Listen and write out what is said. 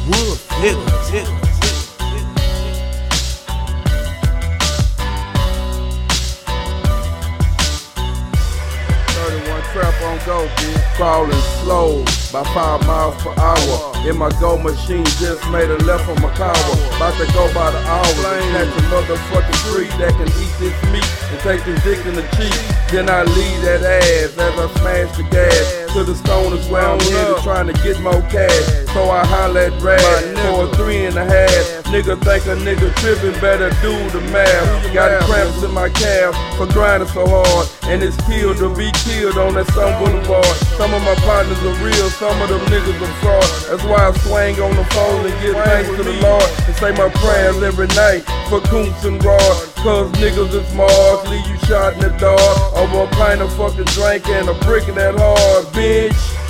Wood, nigga. Trap on go, bitch. Crawling slow by 5 miles per hour. In my go machine, just made a left on my car. About to go by the hour. Snatch a motherfucking tree that can eat this meat and take this dick in the cheek. Then I leave that ass as I smash the gas. To the stoners where I'm headed, trying to get more cash. So I holla at Rad for a 3.5. Nigga think a nigga trippin', better do the math. Got cramps in my calf for grinding so hard, and it's killed to be killed on that Sun Boulevard. Some of my partners are real, some of them niggas are fraud. That's why I swing on the phone and give thanks to the Lord and say my prayers every night for Coons and Rod. Cause niggas is Mars, leave you shot in the dark over a pint of fucking drink and a brick in that hard, bitch.